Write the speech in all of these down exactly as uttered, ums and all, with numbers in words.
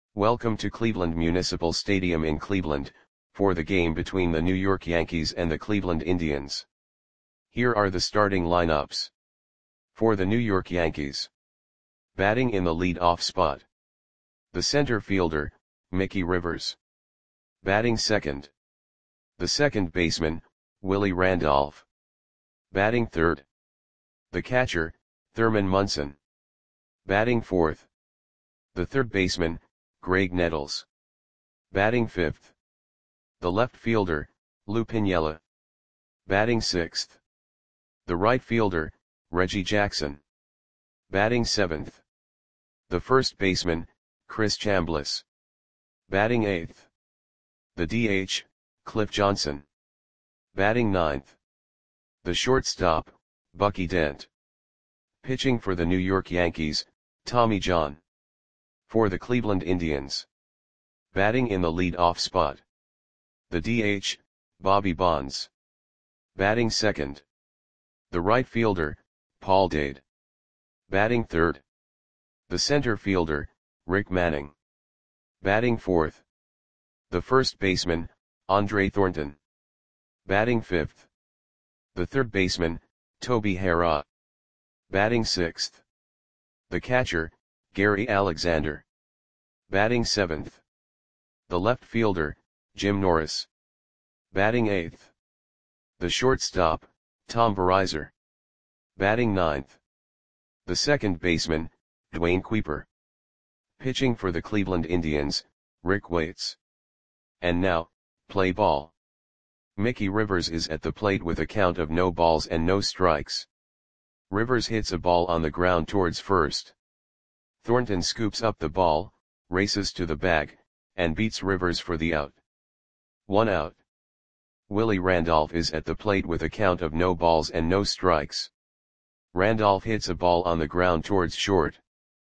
Welcome to Cleveland Municipal Stadium in Cleveland, for the game between the New York Yankees and the Cleveland Indians. Here are the starting lineups. For the New York Yankees. Batting in the lead-off spot. The center fielder, Mickey Rivers. Batting second. The second baseman, Willie Randolph. Batting third. The catcher, Thurman Munson. Batting fourth. The third baseman, Graig Nettles. Batting fifth. The left fielder, Lou Piniella. Batting sixth. The right fielder, Reggie Jackson. Batting seventh. The first baseman, Chris Chambliss. Batting eighth. The D H, Cliff Johnson. Batting ninth. The shortstop, Bucky Dent. Pitching for the New York Yankees, Tommy John. For the Cleveland Indians. Batting in the lead-off spot. The D H, Bobby Bonds. Batting second. The right fielder, Paul Dade. Batting third. The center fielder, Rick Manning. Batting fourth. The first baseman, Andre Thornton. Batting fifth. The third baseman, Toby Harrah. Batting sixth. The catcher, Gary Alexander. Batting seventh. The left fielder, Jim Norris. Batting eighth. The shortstop, Tom Verizor. Batting ninth. The second baseman, Dwayne Kuiper. Pitching for the Cleveland Indians, Rick Waits. And now, play ball. Mickey Rivers is at the plate with a count of no balls and no strikes. Rivers hits a ball on the ground towards first. Thornton scoops up the ball, races to the bag, and beats Rivers for the out. One out. Willie Randolph is at the plate with a count of no balls and no strikes. Randolph hits a ball on the ground towards short.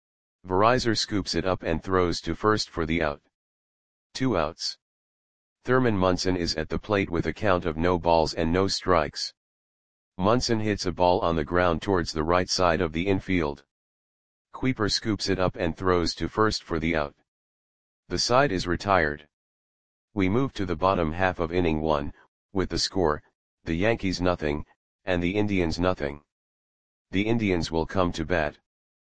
Verizor scoops it up and throws to first for the out. Two outs. Thurman Munson is at the plate with a count of no balls and no strikes. Munson hits a ball on the ground towards the right side of the infield. Kuiper scoops it up and throws to first for the out. The side is retired. We move to the bottom half of inning one, with the score, the Yankees nothing, and the Indians nothing. The Indians will come to bat.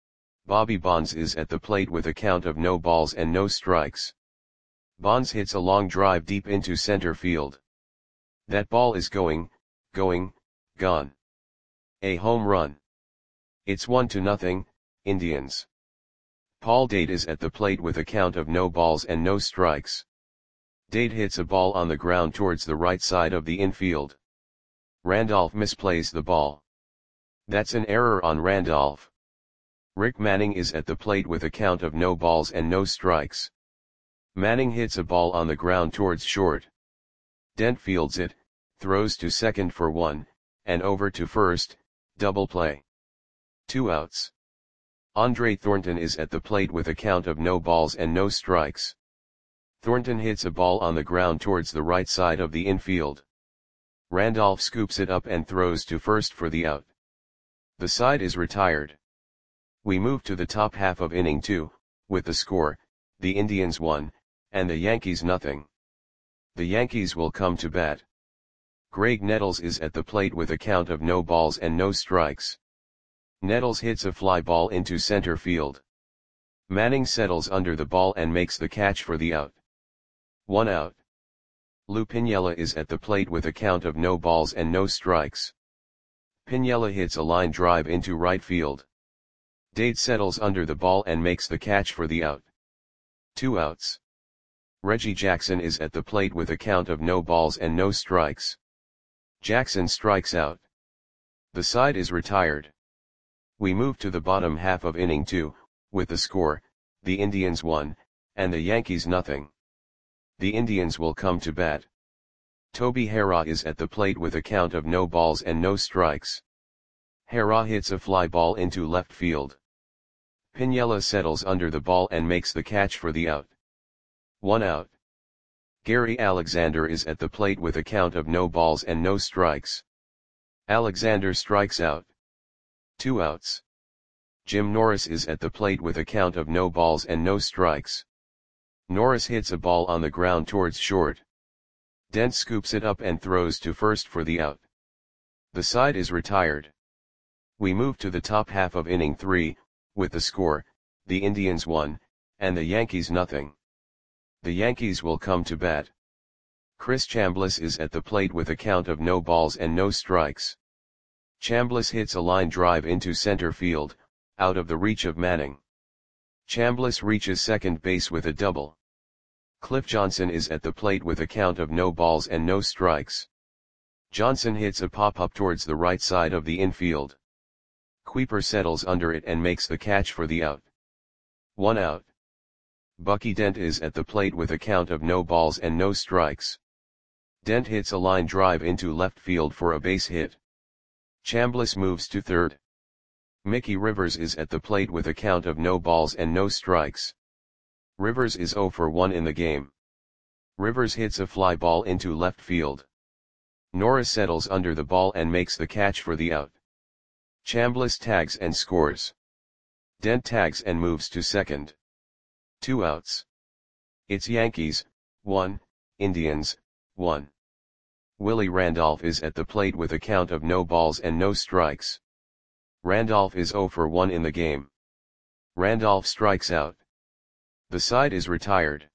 Bobby Bonds is at the plate with a count of no balls and no strikes. Bonds hits a long drive deep into center field. That ball is going, going, gone. A home run. It's one to nothing, Indians. Paul Dade is at the plate with a count of no balls and no strikes. Dade hits a ball on the ground towards the right side of the infield. Randolph misplays the ball. That's an error on Randolph. Rick Manning is at the plate with a count of no balls and no strikes. Manning hits a ball on the ground towards short. Dent fields it, throws to second for one, and over to first, double play. Two outs. Andre Thornton is at the plate with a count of no balls and no strikes. Thornton hits a ball on the ground towards the right side of the infield. Randolph scoops it up and throws to first for the out. The side is retired. We move to the top half of inning two, with the score, the Indians one, and the Yankees nothing. The Yankees will come to bat. Graig Nettles is at the plate with a count of no balls and no strikes. Nettles hits a fly ball into center field. Manning settles under the ball and makes the catch for the out. One out. Lou Piniella is at the plate with a count of no balls and no strikes. Piniella hits a line drive into right field. Dade settles under the ball and makes the catch for the out. Two outs. Reggie Jackson is at the plate with a count of no balls and no strikes. Jackson strikes out. The side is retired. We move to the bottom half of inning two, with the score, the Indians one, and the Yankees nothing. The Indians will come to bat. Toby Harrah is at the plate with a count of no balls and no strikes. Harrah hits a fly ball into left field. Piniella settles under the ball and makes the catch for the out. One out. Gary Alexander is at the plate with a count of no balls and no strikes. Alexander strikes out. Two outs. Jim Norris is at the plate with a count of no balls and no strikes. Norris hits a ball on the ground towards short. Dent scoops it up and throws to first for the out. The side is retired. We move to the top half of inning three, with the score, the Indians one, and the Yankees nothing. The Yankees will come to bat. Chris Chambliss is at the plate with a count of no balls and no strikes. Chambliss hits a line drive into center field, out of the reach of Manning. Chambliss reaches second base with a double. Cliff Johnson is at the plate with a count of no balls and no strikes. Johnson hits a pop-up towards the right side of the infield. Kuiper settles under it and makes the catch for the out. One out. Bucky Dent is at the plate with a count of no balls and no strikes. Dent hits a line drive into left field for a base hit. Chambliss moves to third. Mickey Rivers is at the plate with a count of no balls and no strikes. Rivers is oh for one in the game. Rivers hits a fly ball into left field. Norris settles under the ball and makes the catch for the out. Chambliss tags and scores. Dent tags and moves to second. Two outs. It's Yankees, one, Indians, one. Willie Randolph is at the plate with a count of no balls and no strikes. Randolph is oh for one in the game. Randolph strikes out. The side is retired.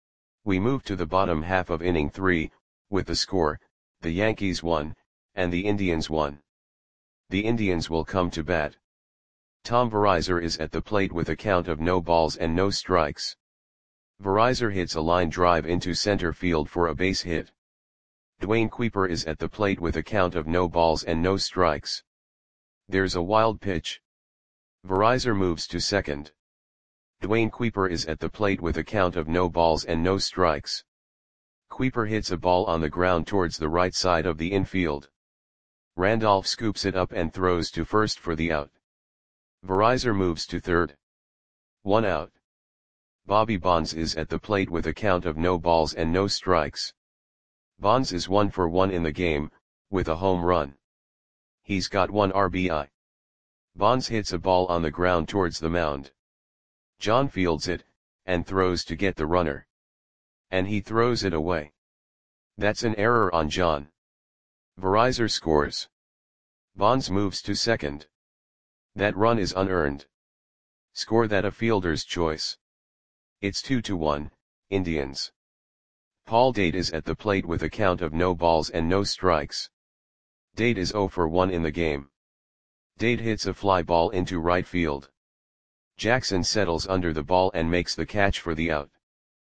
We move to the bottom half of inning three, with the score, the Yankees one, and the Indians one. The Indians will come to bat. Tom Verizar is at the plate with a count of no balls and no strikes. Verizar hits a line drive into center field for a base hit. Dwayne Kuiper is at the plate with a count of no balls and no strikes. There's a wild pitch. Verizar moves to second. Dwayne Kuiper is at the plate with a count of no balls and no strikes. Kuiper hits a ball on the ground towards the right side of the infield. Randolph scoops it up and throws to first for the out. Verizar moves to third. One out. Bobby Bonds is at the plate with a count of no balls and no strikes. Bonds is one for one in the game, with a home run. He's got one R B I. Bonds hits a ball on the ground towards the mound. John fields it, and throws to get the runner. And he throws it away. That's an error on John. Verizar scores. Bonds moves to second. That run is unearned. Score that a fielder's choice. It's two to one, Indians. Paul Date is at the plate with a count of no balls and no strikes. Date is oh for one in the game. Date hits a fly ball into right field. Jackson settles under the ball and makes the catch for the out.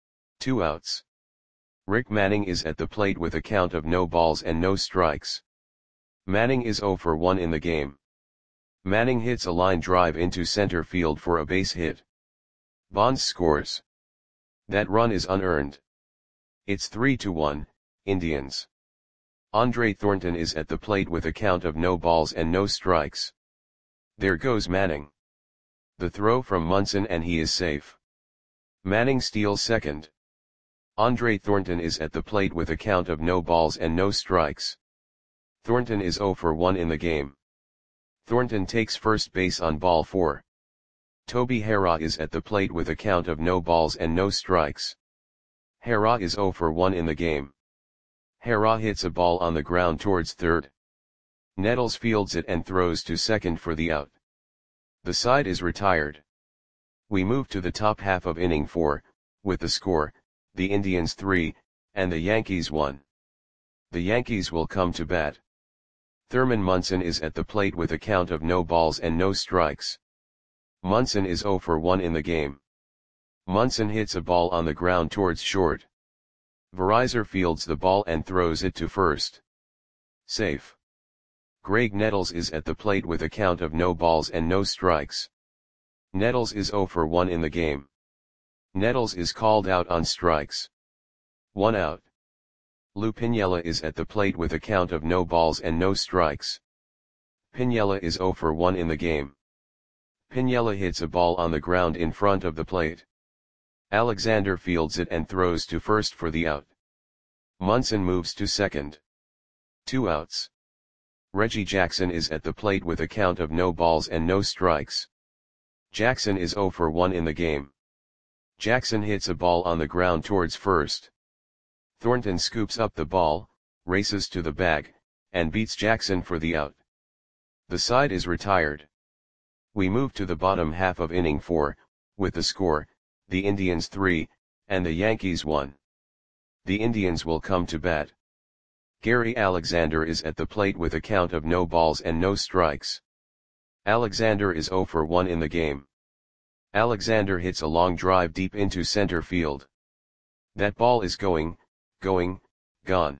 Two outs. Rick Manning is at the plate with a count of no balls and no strikes. Manning is oh for one in the game. Manning hits a line drive into center field for a base hit. Bonds scores. That run is unearned. It's three to one, Indians. Andre Thornton is at the plate with a count of no balls and no strikes. There goes Manning. The throw from Munson and he is safe. Manning steals second. Andre Thornton is at the plate with a count of no balls and no strikes. Thornton is oh for one in the game. Thornton takes first base on ball four. Toby Harrah is at the plate with a count of no balls and no strikes. Harrah is oh for one in the game. Harrah hits a ball on the ground towards third. Nettles fields it and throws to second for the out. The side is retired. We move to the top half of inning four, with the score, the Indians three, and the Yankees one. The Yankees will come to bat. Thurman Munson is at the plate with a count of no balls and no strikes. Munson is oh for one in the game. Munson hits a ball on the ground towards short. Verizar fields the ball and throws it to first. Safe. Greg Nettles is at the plate with a count of no balls and no strikes. Nettles is oh for one in the game. Nettles is called out on strikes. One out. Lou Piniella is at the plate with a count of no balls and no strikes. Piniella is oh for one in the game. Piniella hits a ball on the ground in front of the plate. Alexander fields it and throws to first for the out. Munson moves to second. Two outs. Reggie Jackson is at the plate with a count of no balls and no strikes. Jackson is oh for one in the game. Jackson hits a ball on the ground towards first. Thornton scoops up the ball, races to the bag, and beats Jackson for the out. The side is retired. We move to the bottom half of inning four, with the score, the Indians three, and the Yankees one. The Indians will come to bat. Gary Alexander is at the plate with a count of no balls and no strikes. Alexander is zero for one in the game. Alexander hits a long drive deep into center field. That ball is going, going, gone.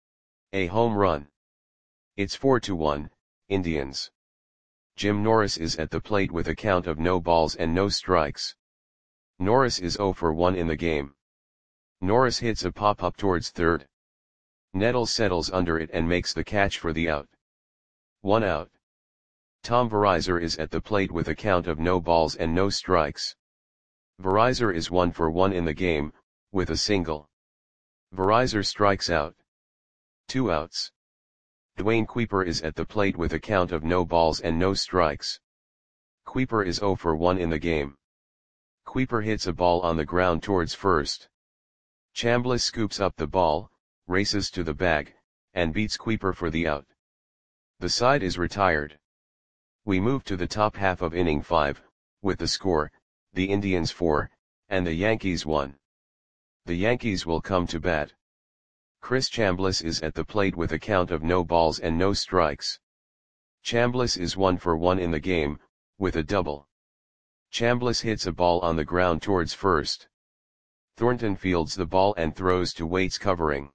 A home run. It's four to one, Indians. Jim Norris is at the plate with a count of no balls and no strikes. Norris is zero for one in the game. Norris hits a pop-up towards third. Nettles settles under it and makes the catch for the out. One out. Tom Verizor is at the plate with a count of no balls and no strikes. Verizor is one for one in the game, with a single. Verizor strikes out. Two outs. Dwayne Kuiper is at the plate with a count of no balls and no strikes. Kuiper is zero for one in the game. Kuiper hits a ball on the ground towards first. Chambliss scoops up the ball, races to the bag, and beats Kuiper for the out. The side is retired. We move to the top half of inning five, with the score, the Indians four, and the Yankees one. The Yankees will come to bat. Chris Chambliss is at the plate with a count of no balls and no strikes. Chambliss is one for one in the game, with a double. Chambliss hits a ball on the ground towards first. Thornton fields the ball and throws to Waits covering.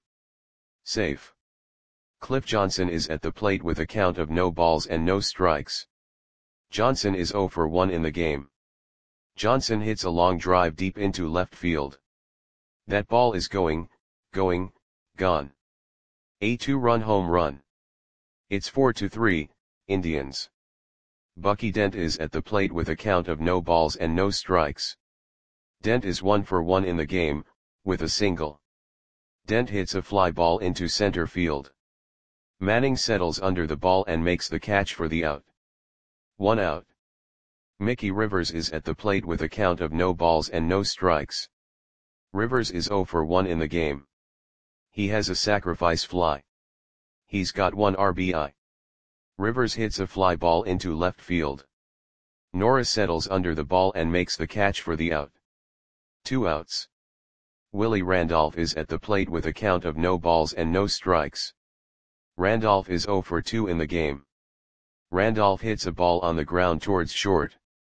Safe. Cliff Johnson is at the plate with a count of no balls and no strikes. Johnson is zero for one in the game. Johnson hits a long drive deep into left field. That ball is going, going, gone. A two-run home run. It's four to three, Indians. Bucky Dent is at the plate with a count of no balls and no strikes. Dent is one for one in the game, with a single. Dent hits a fly ball into center field. Manning settles under the ball and makes the catch for the out. One out. Mickey Rivers is at the plate with a count of no balls and no strikes. Rivers is zero for one in the game. He has a sacrifice fly. He's got one R B I. Rivers hits a fly ball into left field. Norris settles under the ball and makes the catch for the out. Two outs. Willie Randolph is at the plate with a count of no balls and no strikes. Randolph is zero for two in the game. Randolph hits a ball on the ground towards short.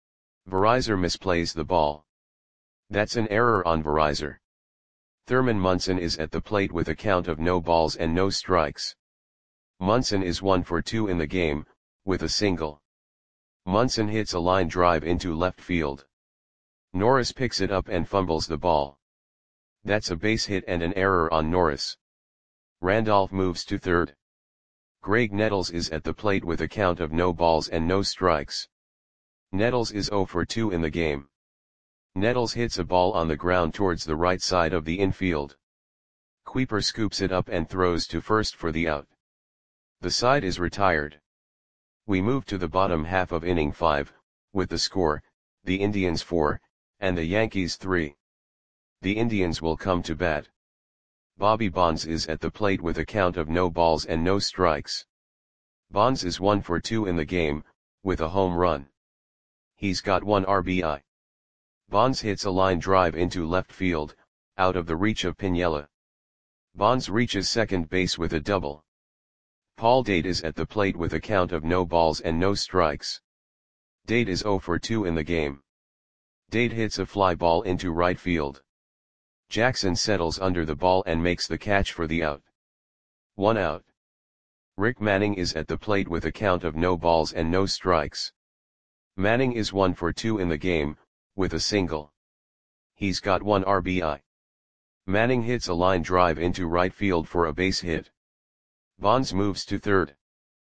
Verizor misplays the ball. That's an error on Verizor. Thurman Munson is at the plate with a count of no balls and no strikes. Munson is one for two in the game, with a single. Munson hits a line drive into left field. Norris picks it up and fumbles the ball. That's a base hit and an error on Norris. Randolph moves to third. Greg Nettles is at the plate with a count of no balls and no strikes. Nettles is zero for two in the game. Nettles hits a ball on the ground towards the right side of the infield. Kuiper scoops it up and throws to first for the out. The side is retired. We move to the bottom half of inning five, with the score, the Indians four, and the Yankees three. The Indians will come to bat. Bobby Bonds is at the plate with a count of no balls and no strikes. Bonds is one for two in the game, with a home run. He's got one R B I. Bonds hits a line drive into left field, out of the reach of Piniella. Bonds reaches second base with a double. Paul Dade is at the plate with a count of no balls and no strikes. Dade is zero for two in the game. Dade hits a fly ball into right field. Jackson settles under the ball and makes the catch for the out. One out. Rick Manning is at the plate with a count of no balls and no strikes. Manning is one for two in the game, with a single. He's got one R B I. Manning hits a line drive into right field for a base hit. Bonds moves to third.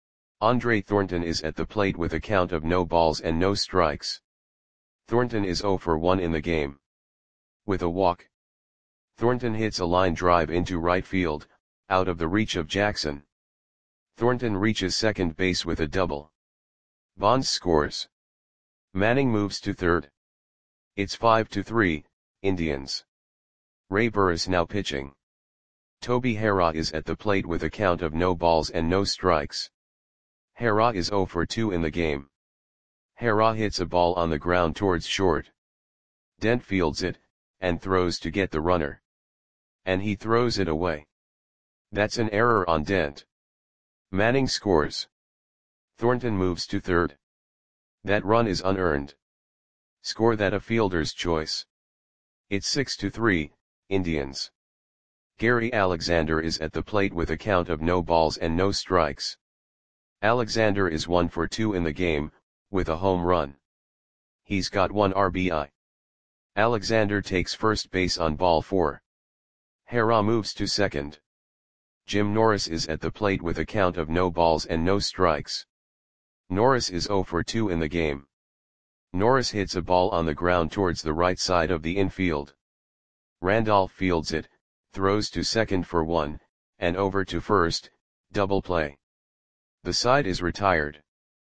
Andre Thornton is at the plate with a count of no balls and no strikes. Thornton is zero for one in the game. With a walk. Thornton hits a line drive into right field, out of the reach of Jackson. Thornton reaches second base with a double. Bonds scores. Manning moves to third. It's five to three, Indians. Ray Burris now pitching. Toby Harrah is at the plate with a count of no balls and no strikes. Harrah is zero for two in the game. Harrah hits a ball on the ground towards short. Dent fields it, and throws to get the runner. And he throws it away. That's an error on Dent. Manning scores. Thornton moves to third. That run is unearned. Score that a fielder's choice. It's six to three, Indians. Gary Alexander is at the plate with a count of no balls and no strikes. Alexander is one for two in the game, with a home run. He's got one R B I. Alexander takes first base on ball four. Harrah moves to second. Jim Norris is at the plate with a count of no balls and no strikes. Norris is zero for two in the game. Norris hits a ball on the ground towards the right side of the infield. Randolph fields it, throws to second for one, and over to first, double play. The side is retired.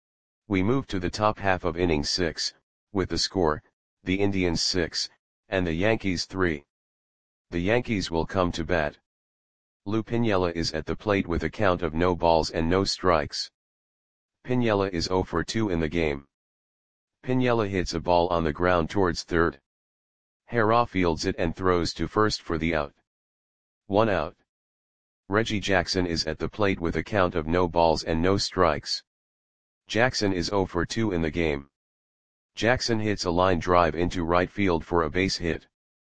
We move to the top half of inning six, with the score, the Indians six, and the Yankees three. The Yankees will come to bat. Lou Piniella is at the plate with a count of no balls and no strikes. Piniella is zero for two in the game. Piniella hits a ball on the ground towards third. Harrah fields it and throws to first for the out. One out. Reggie Jackson is at the plate with a count of no balls and no strikes. Jackson is zero for two in the game. Jackson hits a line drive into right field for a base hit.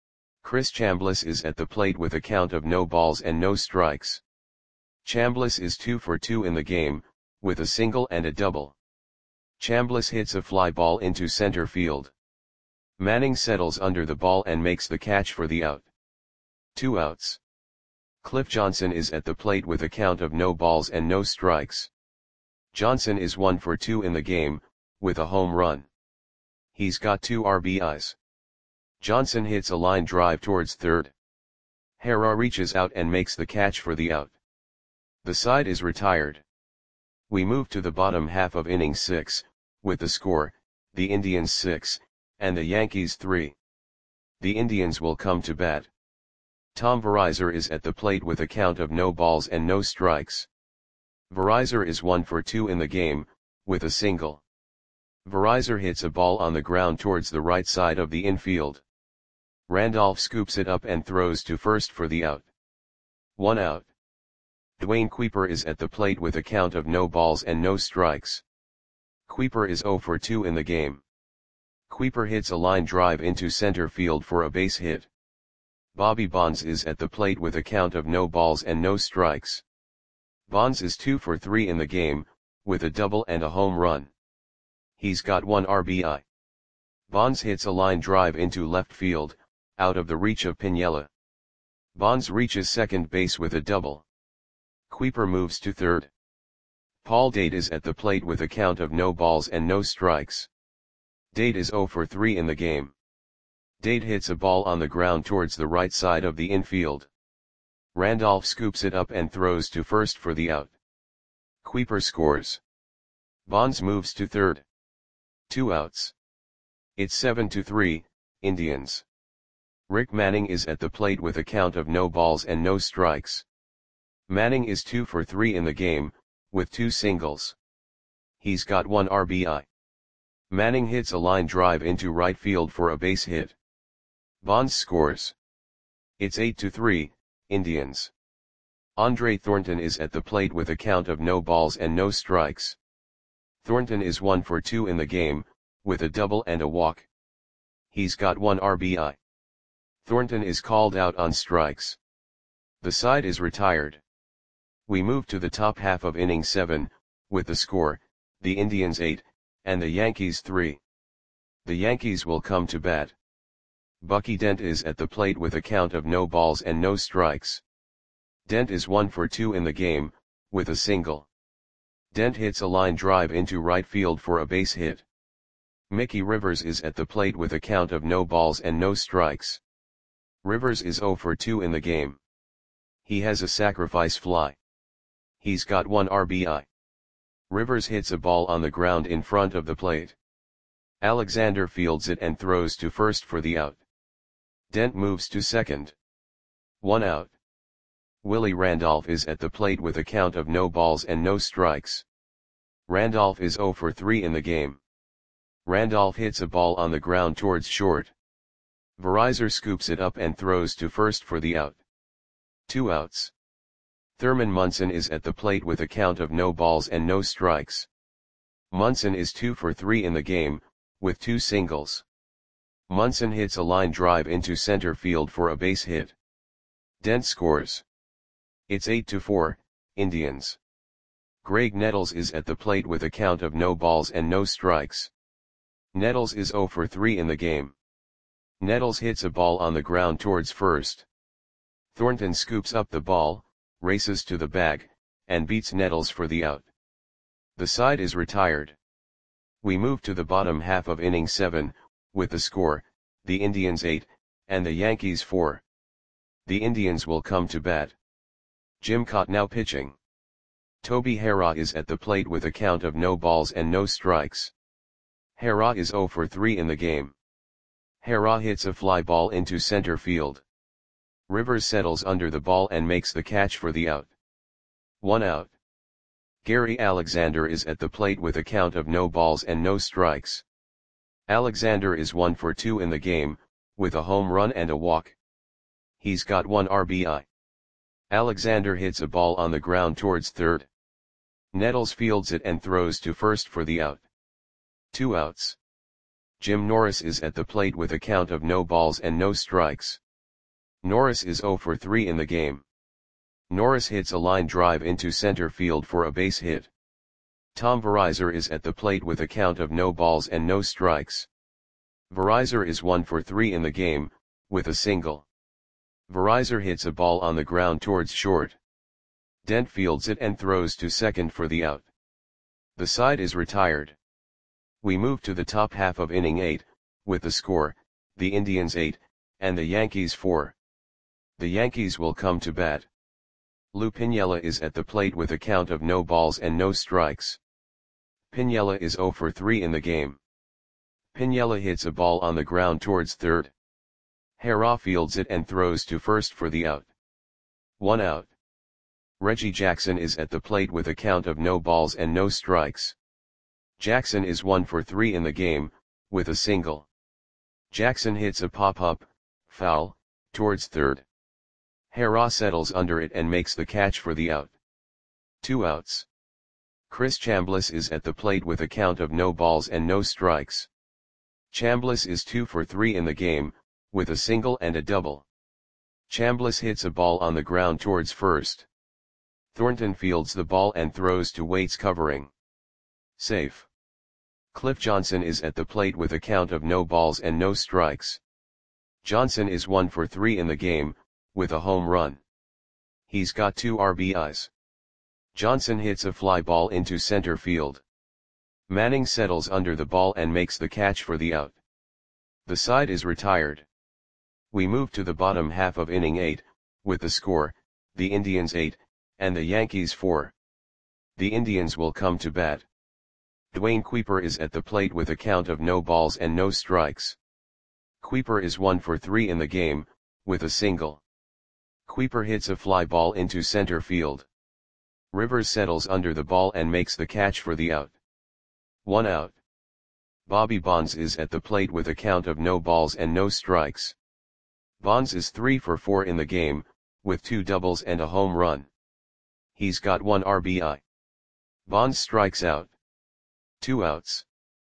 Chris Chambliss is at the plate with a count of no balls and no strikes. Chambliss is two for two in the game, with a single and a double. Chambliss hits a fly ball into center field. Manning settles under the ball and makes the catch for the out. Two outs. Cliff Johnson is at the plate with a count of no balls and no strikes. Johnson is one for two in the game, with a home run. He's got two R B Is. Johnson hits a line drive towards third. Harrah reaches out and makes the catch for the out. The side is retired. We move to the bottom half of inning six, with the score, the Indians six, and the Yankees three. The Indians will come to bat. Tom Verizor is at the plate with a count of no balls and no strikes. Verizor is one for two in the game, with a single. Verizor hits a ball on the ground towards the right side of the infield. Randolph scoops it up and throws to first for the out. One out. Dwayne Kuiper is at the plate with a count of no balls and no strikes. Kuiper is zero for two in the game. Kuiper hits a line drive into center field for a base hit. Bobby Bonds is at the plate with a count of no balls and no strikes. Bonds is two for three in the game, with a double and a home run. He's got one R B I. Bonds hits a line drive into left field, out of the reach of Piniella. Bonds reaches second base with a double. Kuiper moves to third. Paul Date is at the plate with a count of no balls and no strikes. Date is zero for three in the game. Date hits a ball on the ground towards the right side of the infield. Randolph scoops it up and throws to first for the out. Kuiper scores. Bonds moves to third. Two outs. It's seven to three, Indians. Rick Manning is at the plate with a count of no balls and no strikes. Manning is two for three in the game, with two singles. He's got one R B I. Manning hits a line drive into right field for a base hit. Bonds scores. It's eight to three, Indians. Andre Thornton is at the plate with a count of no balls and no strikes. Thornton is one for two in the game, with a double and a walk. He's got one R B I. Thornton is called out on strikes. The side is retired. We move to the top half of inning seven, with the score, the Indians eight, and the Yankees three. The Yankees will come to bat. Bucky Dent is at the plate with a count of no balls and no strikes. Dent is one for two in the game, with a single. Dent hits a line drive into right field for a base hit. Mickey Rivers is at the plate with a count of no balls and no strikes. Rivers is zero for two in the game. He has a sacrifice fly. He's got one R B I. Rivers hits a ball on the ground in front of the plate. Alexander fields it and throws to first for the out. Dent moves to second. One out. Willie Randolph is at the plate with a count of no balls and no strikes. Randolph is zero for three in the game. Randolph hits a ball on the ground towards short. Verizor scoops it up and throws to first for the out. Two outs. Thurman Munson is at the plate with a count of no balls and no strikes. Munson is two for three in the game, with two singles. Munson hits a line drive into center field for a base hit. Dent scores. It's eight to four, Indians. Greg Nettles is at the plate with a count of no balls and no strikes. Nettles is zero for three in the game. Nettles hits a ball on the ground towards first. Thornton scoops up the ball, races to the bag, and beats Nettles for the out. The side is retired. We move to the bottom half of inning seven, with the score, the Indians eight, and the Yankees four. The Indians will come to bat. Jim Kaat now pitching. Toby Harrah is at the plate with a count of no balls and no strikes. Harrah is zero for three in the game. Harrah hits a fly ball into center field. Rivers settles under the ball and makes the catch for the out. One out. Gary Alexander is at the plate with a count of no balls and no strikes. Alexander is one for two in the game, with a home run and a walk. He's got one R B I. Alexander hits a ball on the ground towards third. Nettles fields it and throws to first for the out. Two outs. Jim Norris is at the plate with a count of no balls and no strikes. Norris is zero for three in the game. Norris hits a line drive into center field for a base hit. Tom Verizor is at the plate with a count of no balls and no strikes. Verizor is one for three in the game, with a single. Verizor hits a ball on the ground towards short. Dent fields it and throws to second for the out. The side is retired. We move to the top half of inning eight, with the score, the Indians eight, and the Yankees four. The Yankees will come to bat. Lou Piniella is at the plate with a count of no balls and no strikes. Piniella is zero for three in the game. Piniella hits a ball on the ground towards third. Harrah fields it and throws to first for the out. One out. Reggie Jackson is at the plate with a count of no balls and no strikes. Jackson is one for three in the game, with a single. Jackson hits a pop-up, foul, towards third. Harrah settles under it and makes the catch for the out. Two outs. Chris Chambliss is at the plate with a count of no balls and no strikes. Chambliss is two for three in the game, with a single and a double. Chambliss hits a ball on the ground towards first. Thornton fields the ball and throws to Waits covering. Safe. Cliff Johnson is at the plate with a count of no balls and no strikes. Johnson is one for three in the game, with a home run. He's got two R B Is. Johnson hits a fly ball into center field. Manning settles under the ball and makes the catch for the out. The side is retired. We move to the bottom half of inning eight, with the score, the Indians eight, and the Yankees four. The Indians will come to bat. Dwayne Kuiper is at the plate with a count of no balls and no strikes. Kuiper is one for three in the game, with a single. Kuiper hits a fly ball into center field. Rivers settles under the ball and makes the catch for the out. One out. Bobby Bonds is at the plate with a count of no balls and no strikes. Bonds is three for four in the game, with two doubles and a home run. He's got one R B I. Bonds strikes out. Two outs.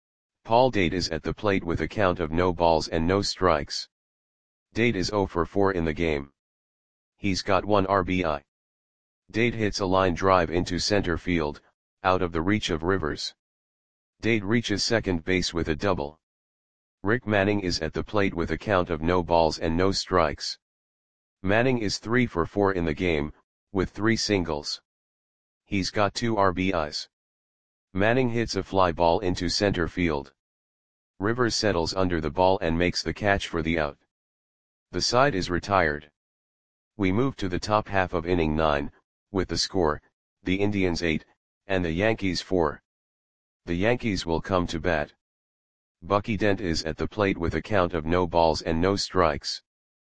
Paul Date is at the plate with a count of no balls and no strikes. Date is zero for four in the game. He's got one R B I. Date hits a line drive into center field, out of the reach of Rivers. Date reaches second base with a double. Rick Manning is at the plate with a count of no balls and no strikes. Manning is three for four in the game, with three singles. He's got two R B Is. Manning hits a fly ball into center field. Rivers settles under the ball and makes the catch for the out. The side is retired. We move to the top half of inning nine, with the score, the Indians eight, and the Yankees four. The Yankees will come to bat. Bucky Dent is at the plate with a count of no balls and no strikes.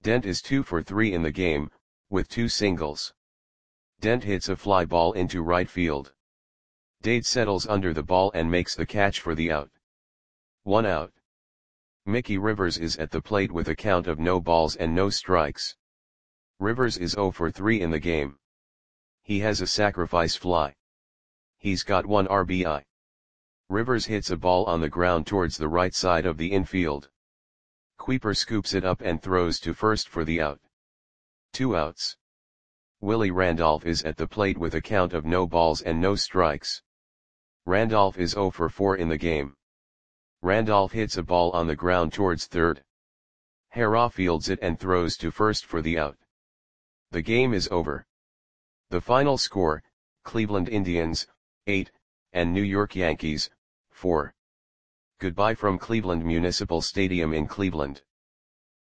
Dent is two for three in the game, with two singles. Dent hits a fly ball into right field. Dade settles under the ball and makes the catch for the out. One out. Mickey Rivers is at the plate with a count of no balls and no strikes. Rivers is zero for three in the game. He has a sacrifice fly. He's got one R B I. Rivers hits a ball on the ground towards the right side of the infield. Kuiper scoops it up and throws to first for the out. Two outs. Willie Randolph is at the plate with a count of no balls and no strikes. Randolph is zero for four in the game. Randolph hits a ball on the ground towards third. Harrah fields it and throws to first for the out. The game is over. The final score, Cleveland Indians, eight, and New York Yankees, four. Goodbye from Cleveland Municipal Stadium in Cleveland.